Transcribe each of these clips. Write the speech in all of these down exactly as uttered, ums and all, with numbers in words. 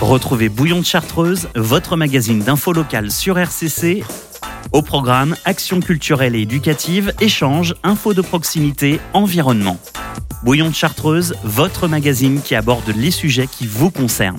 Retrouvez Bouillon de Chartreuse, votre magazine d'info locale sur R C C. Au programme, actions culturelles et éducatives, échanges, infos de proximité, environnement. Bouillon de Chartreuse, votre magazine qui aborde les sujets qui vous concernent.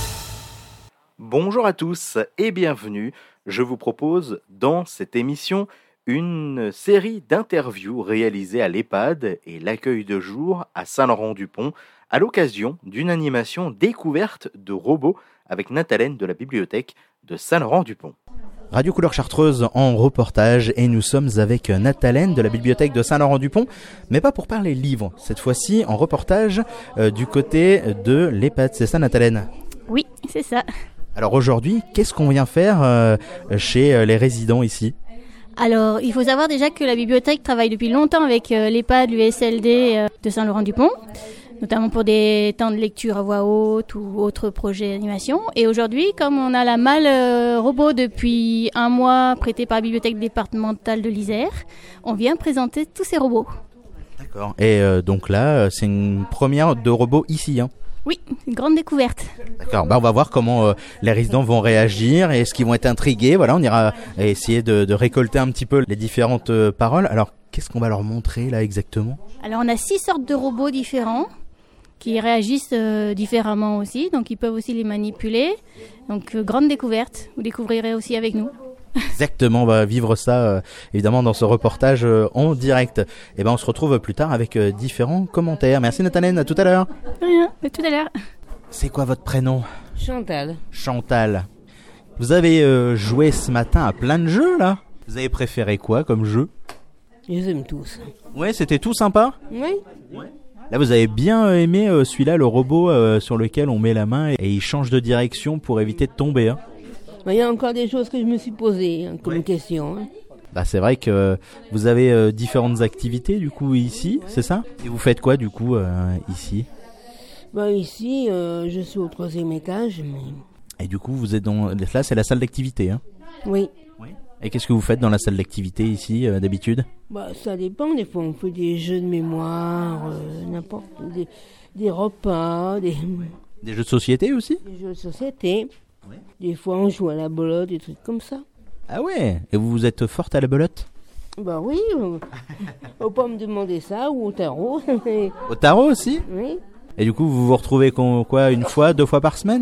Bonjour à tous et bienvenue. Je vous propose dans cette émission une série d'interviews réalisées à l'EHPAD et l'accueil de jour à Saint-Laurent-du-Pont à l'occasion d'une animation découverte de robots avec Nathalène de la bibliothèque de Saint-Laurent-du-Pont. Radio Couleur Chartreuse en reportage et nous sommes avec Nathalène de la bibliothèque de Saint-Laurent-du-Pont, mais pas pour parler livres, cette fois-ci en reportage euh, du côté de l'EHPAD, c'est ça Nathalène ? Oui, c'est ça. Alors aujourd'hui, qu'est-ce qu'on vient faire euh, chez euh, les résidents ici ? Alors, il faut savoir déjà que la bibliothèque travaille depuis longtemps avec euh, l'EHPAD, l'U S L D euh, de Saint-Laurent-du-Pont, notamment pour des temps de lecture à voix haute ou autres projets d'animation. Et aujourd'hui, comme on a la malle euh, robot depuis un mois prêtée par la bibliothèque départementale de l'Isère, on vient présenter tous ces robots. D'accord. Et euh, donc là, c'est une première de robots ici, hein ? Oui, une grande découverte. D'accord, bah on va voir comment euh, les résidents vont réagir et est-ce qu'ils vont être intrigués. Voilà, on ira essayer de, de récolter un petit peu les différentes euh, paroles. Alors, qu'est-ce qu'on va leur montrer là exactement ? Alors, on a six sortes de robots différents qui réagissent euh, différemment aussi, donc ils peuvent aussi les manipuler. Donc, euh, grande découverte, vous découvrirez aussi avec nous. Exactement, on va vivre ça euh, évidemment dans ce reportage euh, en direct. Et ben on se retrouve plus tard avec euh, différents commentaires. Merci Nathalène, à tout à l'heure. Rien, à tout à l'heure. C'est quoi votre prénom ? Chantal. Chantal. Vous avez euh, joué ce matin à plein de jeux là ? Vous avez préféré quoi comme jeu ? Je les aime tous. Ouais, c'était tout sympa ? Oui. Ouais. Là vous avez bien aimé euh, celui-là, le robot euh, sur lequel on met la main et il change de direction pour éviter de tomber, hein. Il y a encore des choses que je me suis posées hein, comme ouais. question. Hein. Bah c'est vrai que vous avez euh, différentes activités du coup ici, c'est ça ? Et vous faites quoi du coup euh, ici ? Bah ici, euh, je suis au troisième étage. Mais... Et du coup vous êtes dans... Là c'est la salle d'activité, hein ? Oui. Oui. Et qu'est-ce que vous faites dans la salle d'activité ici euh, d'habitude ? Bah ça dépend, des fois on fait des jeux de mémoire, euh, n'importe, des, des repas, des... Des jeux de société aussi ? Des jeux de société. Ouais. Des fois, on joue à la belote, des trucs comme ça. Ah ouais ? Et vous êtes forte à la belote ? Bah oui. On faut pas me demander ça, ou au tarot. Au tarot aussi ? Oui. Et du coup, vous vous retrouvez quoi, une fois, deux fois par semaine ?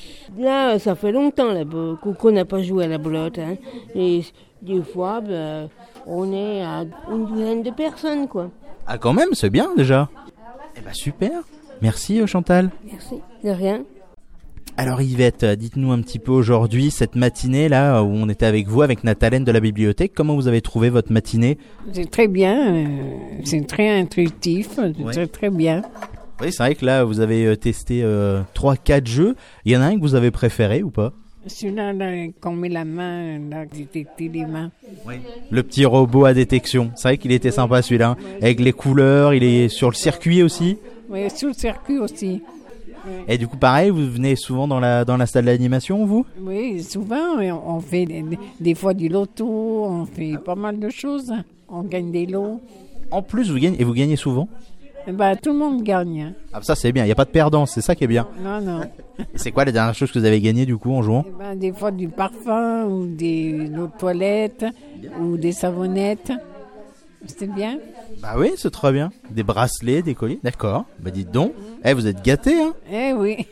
Là, ça fait longtemps là, qu'on n'a pas joué à la belote. Hein. Et des fois, bah, on est à une douzaine de personnes, quoi. Ah quand même, c'est bien déjà. Eh ben super. Merci Chantal. Merci. De rien. Alors Yvette, dites-nous un petit peu aujourd'hui, cette matinée là où on était avec vous, avec Nathalène de la bibliothèque, comment vous avez trouvé votre matinée ? C'est très bien, euh, c'est très intuitif, c'est ouais. très très bien. Oui, c'est vrai que là vous avez testé euh, trois quatre jeux, il y en a un que vous avez préféré ou pas ? Celui-là, là, qu'on met la main, là, détecter les mains. Oui. Le petit robot à détection, c'est vrai qu'il était sympa celui-là, hein. Ouais. Avec les couleurs, il est sur le circuit aussi ? Oui, sur le circuit aussi. Et du coup, pareil, vous venez souvent dans la dans la salle d'animation, vous ? Oui, souvent. On fait des, des fois du loto, on fait pas mal de choses. On gagne des lots. En plus, vous gagnez et vous gagnez souvent ? Bah, tout le monde gagne. Ah, ça c'est bien. Il y a pas de perdant, c'est ça qui est bien. Non, non. Et c'est quoi la dernière chose que vous avez gagné du coup en jouant ? Eh ben, des fois du parfum ou des eaux de toilette ou des savonnettes. C'est bien. Bah oui, c'est très bien. Des bracelets, des colliers, d'accord. Bah dites donc. Eh, vous êtes gâtés, hein ? Eh oui.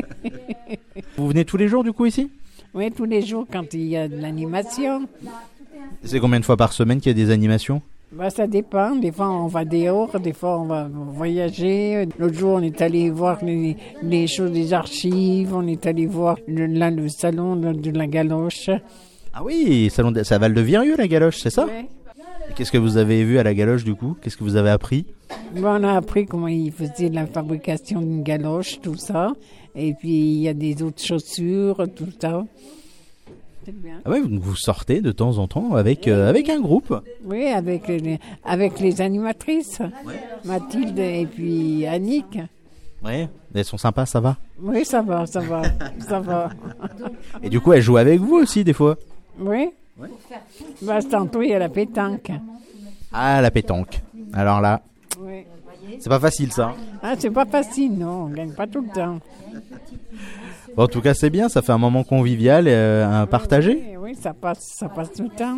Vous venez tous les jours, du coup, ici ? Oui, tous les jours, quand il y a de l'animation. C'est combien de fois par semaine qu'il y a des animations ? Bah, ça dépend. Des fois, on va dehors, des fois, on va voyager. L'autre jour, on est allé voir les, les choses des archives. On est allé voir le, là, le salon de la Galoche. Ah oui, salon de, c'est à Val-de-Virieu, la Galoche, c'est ça ? Oui. Et qu'est-ce que vous avez vu à la galoche du coup ? Qu'est-ce que vous avez appris ? Bon, on a appris comment ils faisaient la fabrication d'une galoche, tout ça. Et puis il y a des autres chaussures, tout ça. C'est bien. Ah ouais, vous sortez de temps en temps avec, euh, avec un groupe ? Oui, avec les, avec les animatrices. Ouais. Mathilde et puis Annick. Oui, elles sont sympas, ça va ? Oui, ça va, ça va, ça va. Et du coup, elles jouent avec vous aussi des fois ? Oui. Ouais. Bah, tantôt, il y a la pétanque. Ah, la pétanque. Alors là, oui. C'est pas facile ça. Ah, c'est pas facile, non, on gagne pas tout le temps. Bon, en tout cas, c'est bien, ça fait un moment convivial euh, à partager. Oui, oui, ça passe, ça passe tout le temps.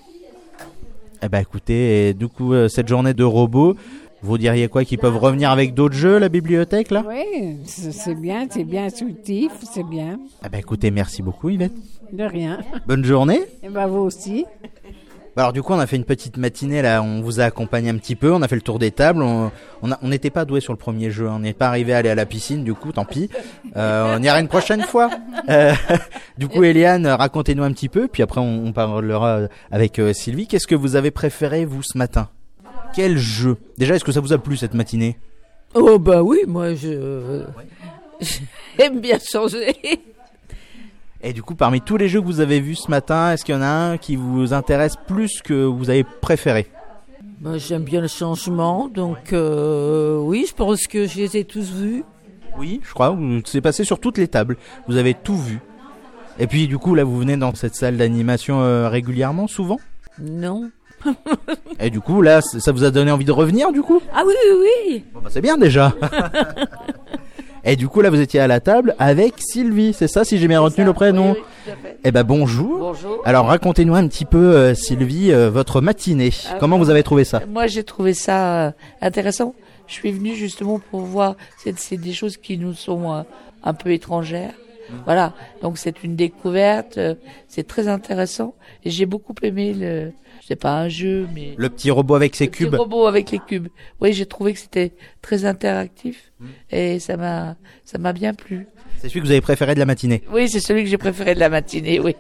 Eh ben écoutez, et du coup, euh, cette journée de robots, vous diriez quoi, qu'ils peuvent revenir avec d'autres jeux, la bibliothèque, là? Oui, c'est c'est bien, c'est bien instructif, c'est bien. Eh ben écoutez, merci beaucoup, Yvette. De rien. Bonne journée. Et ben vous aussi. Alors du coup, on a fait une petite matinée, là, on vous a accompagné un petit peu, on a fait le tour des tables, on on a- on n'était pas doué sur le premier jeu, on n'est pas arrivé à aller à la piscine, du coup, tant pis. Euh, on ira une prochaine fois. Euh, du coup, Eliane, racontez-nous un petit peu, puis après on, on parlera avec euh, Sylvie. Qu'est-ce que vous avez préféré, vous, ce matin? Quel jeu? Déjà, est-ce que ça vous a plu, cette matinée? Oh bah oui, moi je j'aime bien changer. Et du coup, parmi tous les jeux que vous avez vus ce matin, est-ce qu'il y en a un qui vous intéresse plus que vous avez préféré? Bah, j'aime bien le changement, donc euh, oui, je pense que je les ai tous vus. Oui, je crois, vous- c'est passé sur toutes les tables, vous avez tout vu. Et puis du coup, là, vous venez dans cette salle d'animation euh, régulièrement, souvent? Non. Et du coup, là, c- ça vous a donné envie de revenir, du coup? Ah oui, oui, oui. Bon, bah, c'est bien déjà. Et du coup, là, vous étiez à la table avec Sylvie, c'est ça, si j'ai bien retenu le prénom? Oui, oui, tout à fait. Eh ben bonjour. Bonjour. Alors racontez-nous un petit peu, euh, Sylvie, euh, votre matinée. Ah, Comment vous avez trouvé ça? Moi, j'ai trouvé ça euh, intéressant. Je suis venue justement pour voir. C'est, c'est des choses qui nous sont euh, un peu étrangères. Voilà. Donc c'est une découverte. euh, c'est très intéressant. Et j'ai beaucoup aimé le. C'est pas un jeu, mais Le petit robot avec ses le petit cubes. robot avec les cubes. Oui, j'ai trouvé que c'était très interactif et ça m'a ça m'a bien plu. C'est celui que vous avez préféré de la matinée. Oui, c'est celui que j'ai préféré de la matinée. Oui.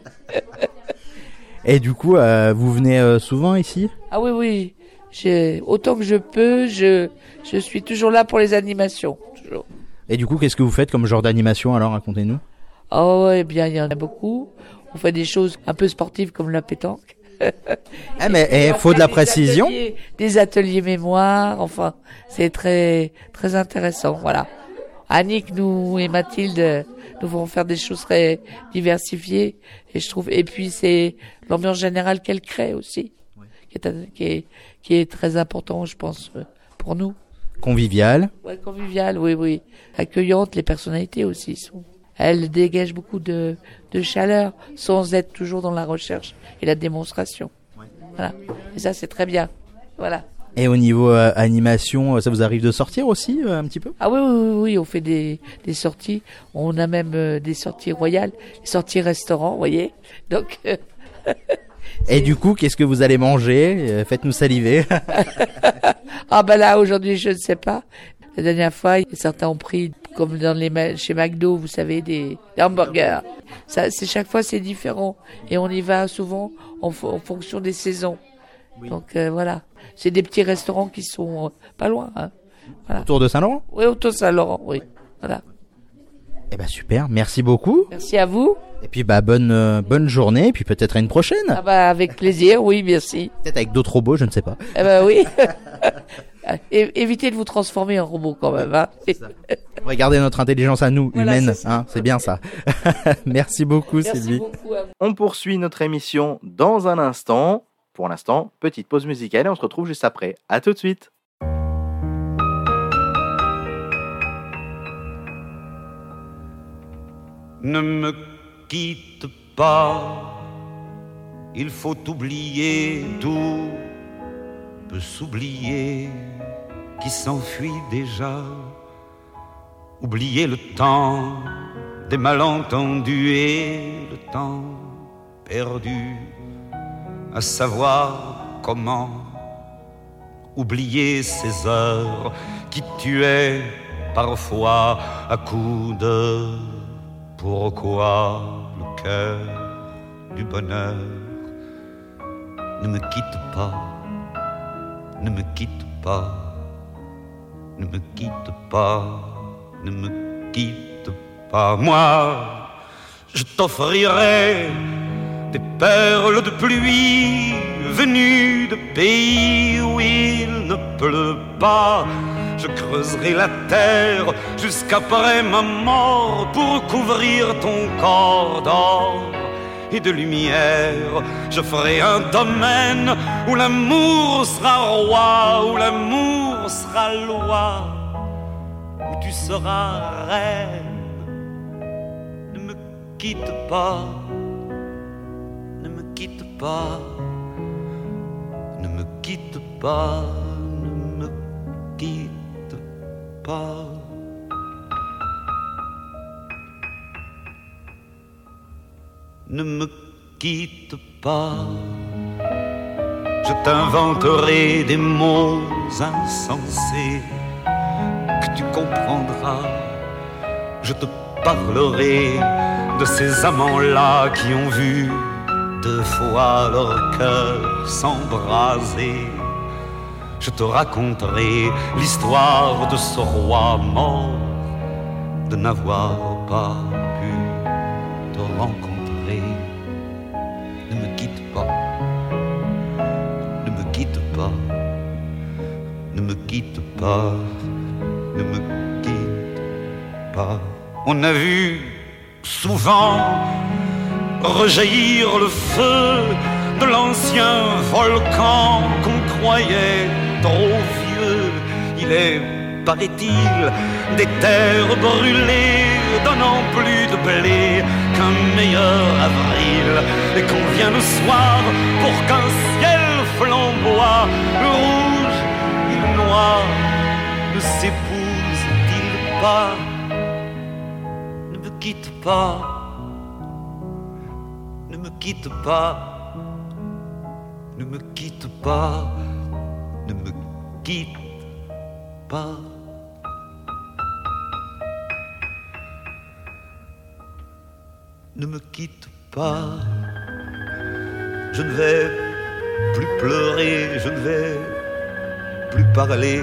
Et du coup, euh, vous venez euh, souvent ici? Ah oui, oui. J'ai autant que je peux, je je suis toujours là pour les animations. Toujours. Et du coup, qu'est-ce que vous faites comme genre d'animation alors? Racontez-nous. Oh, eh bien, il y en a beaucoup. On fait des choses un peu sportives comme la pétanque. Ah mais il faut de la Des précision. ateliers- Des ateliers mémoire, enfin, c'est très très intéressant, voilà. Annick, nous et Mathilde, nous vont faire des choses très diversifiées, et je trouve, et puis c'est l'ambiance générale qu'elle crée aussi, qui est, qui est qui est très important, je pense, euh, pour nous. Convivial. Ouais, conviviale, oui, oui. Accueillante, les personnalités aussi sont. Elles dégagent beaucoup de, de chaleur, sans être toujours dans la recherche et la démonstration. Voilà. Et ça, c'est très bien. Voilà. Et au niveau euh, animation, euh, ça vous arrive de sortir aussi euh, un petit peu? Ah oui, oui, oui, oui, on fait des, des sorties. On a même euh, des sorties royales, des sorties restaurants, vous voyez. Donc, euh, Et du coup, qu'est-ce que vous allez manger? Euh, Faites-nous saliver. ah ben là, aujourd'hui, je ne sais pas. La dernière fois, certains ont pris, comme dans les ma- chez McDo, vous savez, des, des hamburgers. Ça, c'est chaque fois, c'est différent. Et on y va souvent en, fo- en fonction des saisons. Donc euh, voilà. C'est des petits restaurants qui sont euh, pas loin. Hein. Voilà. Autour de Saint-Laurent? Oui, autour de Saint-Laurent, oui. Voilà. Eh ben super, merci beaucoup. Merci à vous. Et puis bah bonne euh, bonne journée, et puis peut-être à une prochaine. Ah bah, avec plaisir, oui, merci. Peut-être avec d'autres robots, je ne sais pas. Eh ben oui. É- évitez de vous transformer en robot quand même. Hein. Regardez notre intelligence à nous, Voilà, humaine, c'est ça. hein, c'est bien ça. Merci beaucoup, Merci Sylvie. beaucoup à vous. On poursuit notre émission dans un instant. Pour l'instant, petite pause musicale et on se retrouve juste après. À tout de suite. Ne me quitte pas, il faut oublier, tout peut s'oublier qui s'enfuit déjà. Oublier le temps des malentendus et le temps perdu, à savoir comment oublier ces heures qui tuaient parfois à coups de pourquoi le cœur du bonheur ne me quitte pas, ne me quitte pas, ne me quitte pas, ne me quitte pas. Moi, je t'offrirai des perles de pluie venues de pays où il ne pleut pas. Je creuserai la terre jusqu'après ma mort pour couvrir ton corps d'or et de lumière. Je ferai un domaine où l'amour sera roi, où l'amour sera loi, où tu seras reine quitte pas, ne me quitte pas, ne me quitte pas, ne me quitte pas. Ne me quitte pas, je t'inventerai des mots insensés que tu comprendras. Je te parlerai de ces amants-là qui ont vu deux fois leur cœur s'embraser. Je te raconterai l'histoire de ce roi mort, de n'avoir pas pu te rencontrer. Ne me quitte pas, ne me quitte pas, ne me quitte pas, ne me quitte pas. On a vu souvent rejaillir le feu de l'ancien volcan qu'on croyait trop vieux. Il est, paraît-il, des terres brûlées donnant plus de blé qu'un meilleur avril, et qu'on vient le soir pour qu'un ciel flamboie, le rouge et le noir ne s'épousent-ils pas? Ne me quitte pas, ne me quitte pas, ne me quitte pas, ne me quitte pas. Ne me quitte pas, je ne vais plus pleurer, je ne vais plus parler,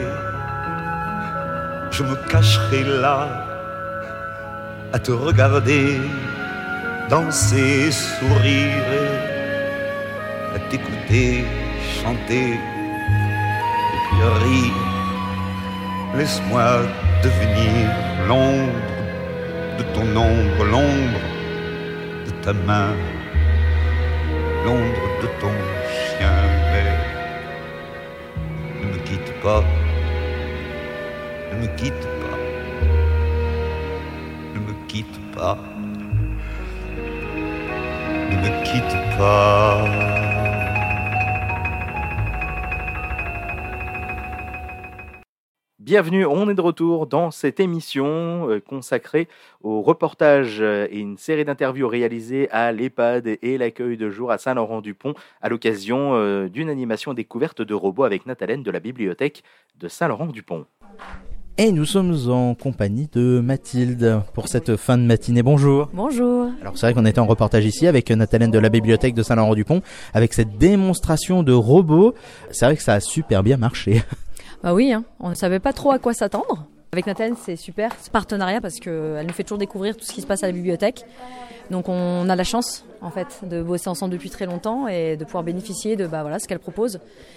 je me cacherai là à te regarder danser, sourire, à t'écouter chanter et puis rire. Laisse-moi devenir l'ombre de ton ombre, l'ombre de ta main, l'ombre de ton chien. Mais ne me quitte pas, ne me quitte pas, ne me quitte pas, ne me quitte pas. Bienvenue, on est de retour dans cette émission euh, consacrée au reportage euh, et une série d'interviews réalisées à l'EHPAD et l'accueil de jour à Saint-Laurent-du-Pont à l'occasion euh, d'une animation découverte de robots avec Nathalène de la bibliothèque de Saint-Laurent-du-Pont. Et nous sommes en compagnie de Mathilde pour cette fin de matinée. Bonjour. Bonjour. Alors c'est vrai qu'on était en reportage ici avec Nathalène de la bibliothèque de Saint-Laurent-du-Pont avec cette démonstration de robots. C'est vrai que ça a super bien marché. Bah oui, hein. On ne savait pas trop à quoi s'attendre. Avec Nathalène, c'est super, ce partenariat, parce qu'elle nous fait toujours découvrir tout ce qui se passe à la bibliothèque. Donc on a la chance, en fait, de bosser ensemble depuis très longtemps et de pouvoir bénéficier de bah, voilà, ce qu'elle propose.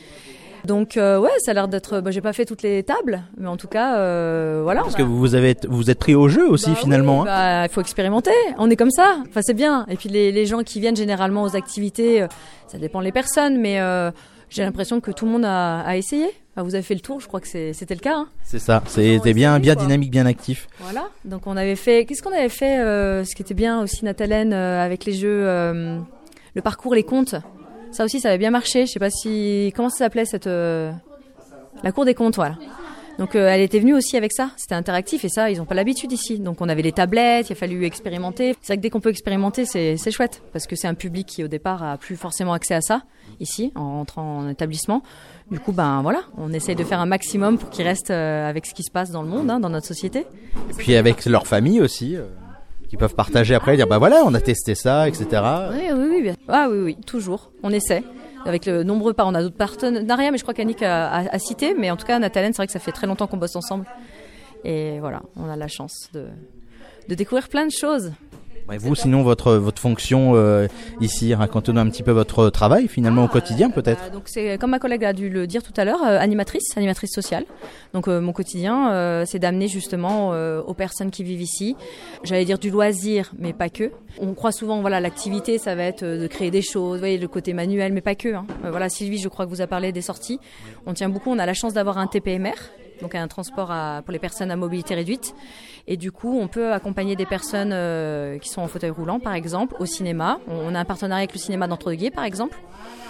Donc euh, ouais, ça a l'air d'être... Bah, j'ai pas fait toutes les tables, mais en tout cas, euh, voilà. Parce bah... que vous vous avez vous êtes pris au jeu aussi bah, finalement. Oui, hein. bah, il faut expérimenter, on est comme ça, enfin c'est bien. Et puis les, les gens qui viennent généralement aux activités, euh, ça dépend des personnes, mais euh, j'ai l'impression que tout le monde a, a essayé. Enfin, vous avez fait le tour, je crois que c'est, c'était le cas. Hein. C'est ça, c'était bien, bien dynamique, bien actif. Voilà, donc on avait fait... Qu'est-ce qu'on avait fait euh, ce qui était bien aussi, Nathalène, euh, avec les jeux, euh, le parcours, les contes. Ça aussi, ça avait bien marché. Je sais pas si... Comment ça s'appelait cette... Euh, la cour des contes, voilà. Donc euh, elle était venue aussi avec ça, c'était interactif et ça, ils n'ont pas l'habitude ici. Donc on avait les tablettes, il a fallu expérimenter. C'est vrai que dès qu'on peut expérimenter, c'est, c'est chouette, parce que c'est un public qui au départ a plus forcément accès à ça, ici, en rentrant en établissement. Du coup, ben voilà, on essaye de faire un maximum pour qu'ils restent euh, avec ce qui se passe dans le monde, hein, dans notre société. Et puis avec leur famille aussi, euh, qui peuvent partager après et dire, bah voilà, on a testé ça, et cetera. Oui, oui, oui, bien. Ah oui, oui, toujours, on essaie. Avec le nombreux pas, on a d'autres partenariats, mais je crois qu'Annick a, a, a cité. Mais en tout cas, Nathalène, c'est vrai que ça fait très longtemps qu'on bosse ensemble. Et voilà, on a la chance de, de découvrir plein de choses. Et vous, sinon, votre votre fonction euh, ici, racontez-nous un petit peu votre travail finalement ah, au quotidien peut-être. Euh, donc c'est comme ma collègue a dû le dire tout à l'heure, euh, animatrice, animatrice sociale. Donc euh, mon quotidien, euh, c'est d'amener justement euh, aux personnes qui vivent ici, j'allais dire du loisir, mais pas que. On croit souvent, voilà, l'activité, ça va être de créer des choses, vous voyez, le côté manuel, mais pas que. Hein. Euh, voilà, Sylvie, je crois que vous a parlé des sorties. On tient beaucoup, on a la chance d'avoir un T P M R. donc un transport à, pour les personnes à mobilité réduite. Et du coup, on peut accompagner des personnes euh, qui sont en fauteuil roulant, par exemple, au cinéma. On a un partenariat avec le cinéma d'Entre-deux-Guiers, par exemple.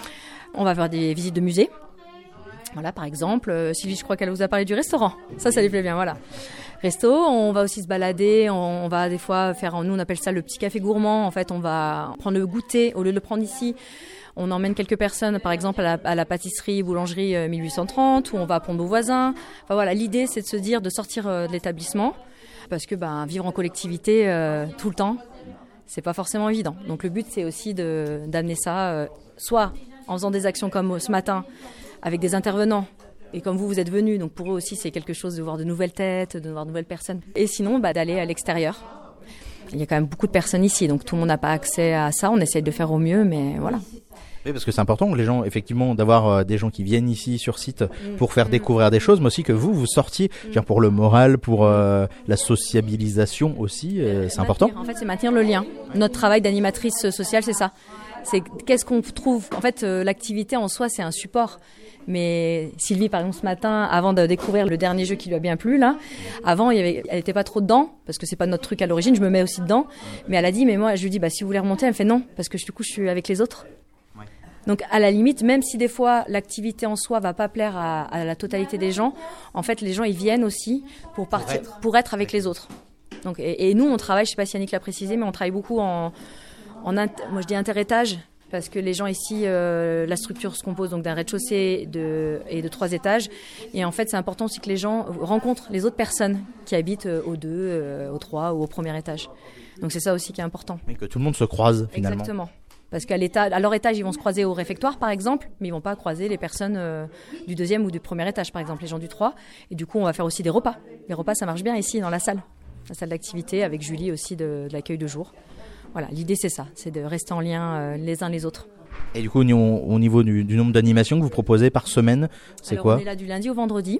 On va faire des visites de musées. Voilà, par exemple, euh, Sylvie, je crois qu'elle vous a parlé du restaurant. Ça, ça lui plaît bien, voilà. Resto, on va aussi se balader, on, on va des fois faire, nous on appelle ça le petit café gourmand. En fait, on va prendre le goûter, au lieu de le prendre ici, on emmène quelques personnes, par exemple, à la, à la pâtisserie, boulangerie euh, mille huit cent trente, où on va prendre nos voisins. Enfin voilà, l'idée, c'est de se dire de sortir euh, de l'établissement, parce que ben, vivre en collectivité euh, tout le temps, c'est pas forcément évident. Donc le but, c'est aussi de, d'amener ça, euh, soit en faisant des actions comme ce matin, avec des intervenants. Et comme vous, vous êtes venus, donc pour eux aussi, c'est quelque chose de voir de nouvelles têtes, de voir de nouvelles personnes. Et sinon, bah, d'aller à l'extérieur. Il y a quand même beaucoup de personnes ici, donc tout le monde n'a pas accès à ça. On essaie de faire au mieux, mais voilà. Oui, parce que c'est important que les gens, effectivement, d'avoir euh, des gens qui viennent ici sur site pour faire découvrir des choses, mais aussi que vous, vous sortiez, mm. pour le moral, pour euh, la sociabilisation aussi, euh, c'est important. En fait, c'est maintenir le lien. Notre travail d'animatrice sociale, c'est ça. C'est qu'est-ce qu'on trouve. En fait, euh, l'activité en soi, c'est un support. Mais Sylvie, par exemple, ce matin, avant de découvrir le dernier jeu qui lui a bien plu, là, avant, il y avait, elle était pas trop dedans, parce que c'est pas notre truc à l'origine, je me mets aussi dedans. Mais elle a dit, mais moi, je lui dis, bah, si vous voulez remonter, elle me fait non, parce que du coup, je suis avec les autres. Ouais. Donc, à la limite, même si des fois, l'activité en soi va pas plaire à, à la totalité des gens, en fait, les gens, ils viennent aussi pour partir, pour être, pour être avec les autres. Donc, et, et nous, on travaille, je sais pas si Yannick l'a précisé, mais on travaille beaucoup en, en inter, moi, je dis interétage. Parce que les gens ici, euh, la structure se compose donc d'un rez-de-chaussée de, et de trois étages. Et en fait, c'est important aussi que les gens rencontrent les autres personnes qui habitent euh, au deux, euh, au trois ou au premier étage. Donc c'est ça aussi qui est important. Et que tout le monde se croise finalement. Exactement. Parce qu'à l'étage, à leur étage, ils vont se croiser au réfectoire, par exemple, mais ils vont pas croiser les personnes euh, du deuxième ou du premier étage, par exemple, les gens du trois. Et du coup, on va faire aussi des repas. Les repas, ça marche bien ici, dans la salle. La salle d'activité, avec Julie aussi de, de l'accueil de jour. Voilà, l'idée c'est ça, c'est de rester en lien euh, les uns les autres. Et du coup, au, au niveau du, du nombre d'animations que vous proposez par semaine, c'est Alors, quoi ? On est là du lundi au vendredi.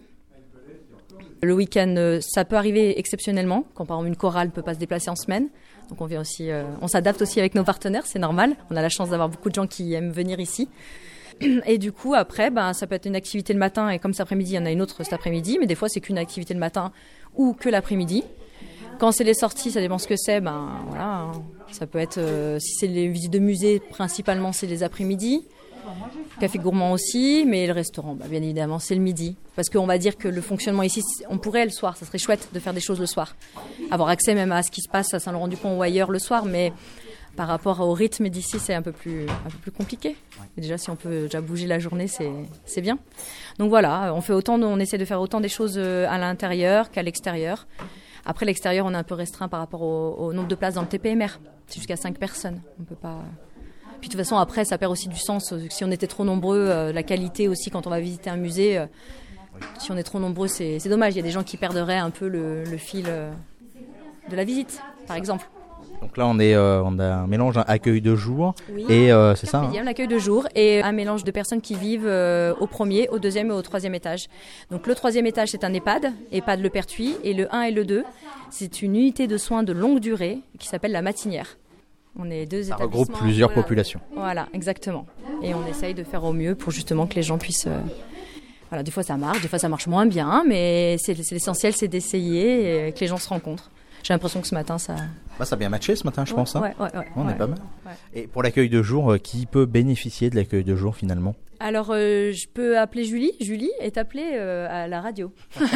Le week-end, euh, ça peut arriver exceptionnellement, quand par exemple une chorale ne peut pas se déplacer en semaine. Donc on vient aussi, euh, on s'adapte aussi avec nos partenaires, c'est normal. On a la chance d'avoir beaucoup de gens qui aiment venir ici. Et du coup, après, ben, ça peut être une activité le matin, et comme cet après-midi, il y en a une autre cet après-midi, mais des fois c'est qu'une activité le matin ou que l'après-midi. Quand c'est les sorties, ça dépend ce que c'est. Ben voilà, ça peut être euh, si c'est les visites de musée, principalement c'est les après-midi. Café gourmand aussi, mais le restaurant, ben, bien évidemment, c'est le midi. Parce qu'on va dire que le fonctionnement ici, on pourrait le soir, ça serait chouette de faire des choses le soir, avoir accès même à ce qui se passe à Saint-Laurent-du-Pont ou ailleurs le soir, mais par rapport au rythme d'ici, c'est un peu plus un peu plus compliqué. Et déjà, si on peut déjà bouger la journée, c'est c'est bien. Donc voilà, on fait autant, on essaie de faire autant des choses à l'intérieur qu'à l'extérieur. Après, l'extérieur, on est un peu restreint par rapport au, au nombre de places dans le T P M R. C'est jusqu'à cinq personnes. On peut pas. Puis de toute façon, après, ça perd aussi du sens. Si on était trop nombreux, euh, la qualité aussi, quand on va visiter un musée, euh, si on est trop nombreux, c'est, c'est dommage. Il y a des gens qui perdraient un peu le, le fil euh, de la visite, par exemple. Donc là, on est, euh, on a un mélange, un accueil de jour, oui, et euh, c'est ça. Hein. L'accueil de jour et un mélange de personnes qui vivent euh, au premier, au deuxième et au troisième étage. Donc le troisième étage, c'est un EHPAD, EHPAD Le Pertuis, et le un et le deux, c'est une unité de soins de longue durée qui s'appelle la Matinière. On est deux ça établissements. regroupe plusieurs voilà. populations. Voilà, exactement. Et on essaye de faire au mieux pour justement que les gens puissent. Euh, voilà, des fois ça marche, des fois ça marche moins bien, mais c'est, c'est l'essentiel, c'est d'essayer et que les gens se rencontrent. J'ai l'impression que ce matin, ça... Bah, ça a bien matché ce matin, je ouais, pense. Hein. Ouais, ouais, ouais, on ouais, est pas mal. Ouais. Et pour l'accueil de jour, euh, qui peut bénéficier de l'accueil de jour finalement ? Alors, euh, je peux appeler Julie. Julie est appelée euh, à la radio.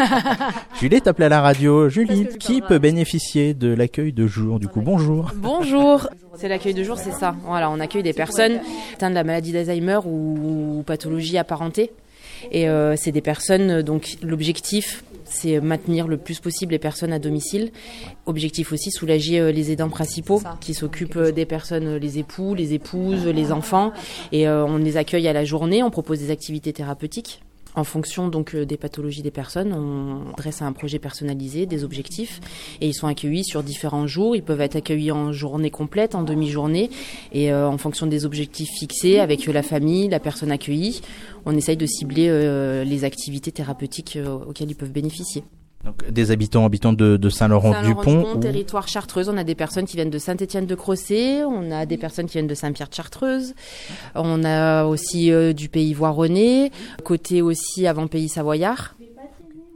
Julie est appelée à la radio. Julie, qui peut bénéficier de l'accueil de jour ? Du coup, bonjour. Bonjour. C'est l'accueil de jour, c'est ça. Voilà, on accueille des personnes atteintes de la maladie d'Alzheimer ou, ou pathologie apparentée. Et euh, c'est des personnes, donc l'objectif, c'est maintenir le plus possible les personnes à domicile. Objectif aussi, soulager euh, les aidants principaux qui s'occupent euh, des personnes, les époux, les épouses, les enfants. Et euh, on les accueille à la journée, on propose des activités thérapeutiques. En fonction donc des pathologies des personnes, on dresse un projet personnalisé, des objectifs, et ils sont accueillis sur différents jours. Ils peuvent être accueillis en journée complète, en demi-journée, et euh, en fonction des objectifs fixés avec la famille, la personne accueillie, on essaye de cibler euh, les activités thérapeutiques euh, auxquelles ils peuvent bénéficier. Donc, des habitants, habitants de, de Saint-Laurent-du-Pont. Saint-Laurent-du-Pont, ou... territoire chartreuse. On a des personnes qui viennent de Saint-Étienne-de-Crossé, on a des personnes qui viennent de Saint-Pierre-de-Chartreuse, on a aussi euh, du pays voironnais, côté aussi avant pays savoyard.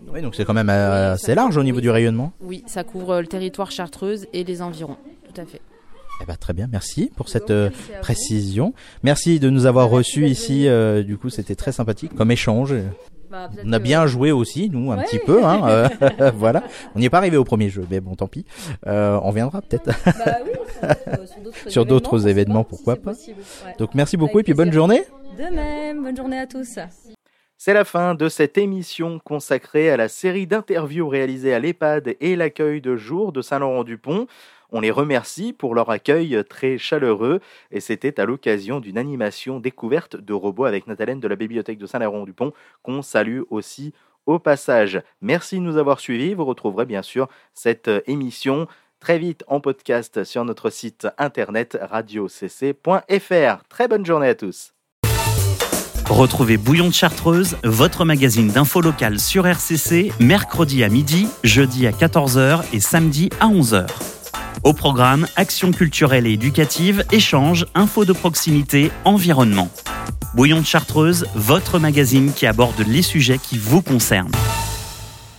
Oui, donc c'est quand même euh, assez large au niveau oui, du rayonnement. Oui, ça couvre le territoire Chartreuse et les environs, tout à fait. Eh ben, très bien, merci pour cette euh, précision. Merci de nous avoir reçus ici. Euh, du coup, c'était très sympathique comme échange. Bah, on a bien joué aussi, nous, un ouais. petit peu. Hein, euh, voilà. On n'y est pas arrivé au premier jeu, mais bon, tant pis. Euh, on viendra peut-être bah, oui, sur d'autres, sur d'autres événements, événements pas, pourquoi si pas. Ouais. Donc, merci beaucoup Avec et puis bonne journée. De même, bonne journée à tous. C'est la fin de cette émission consacrée à la série d'interviews réalisées à l'EHPAD et l'accueil de jour de Saint-Laurent-du-Pont. On les remercie pour leur accueil très chaleureux et c'était à l'occasion d'une animation découverte de robots avec Nathalène de la bibliothèque de Saint-Laurent-du-Pont qu'on salue aussi au passage. Merci de nous avoir suivis. Vous retrouverez bien sûr cette émission très vite en podcast sur notre site internet radio c c point f r. Très bonne journée à tous. Retrouvez Bouillon de Chartreuse, votre magazine d'info locale sur R C C, mercredi à midi, jeudi à quatorze heures et samedi à onze heures. Au programme, actions culturelles et éducatives, échanges, infos de proximité, environnement. Bouillon de Chartreuse, votre magazine qui aborde les sujets qui vous concernent.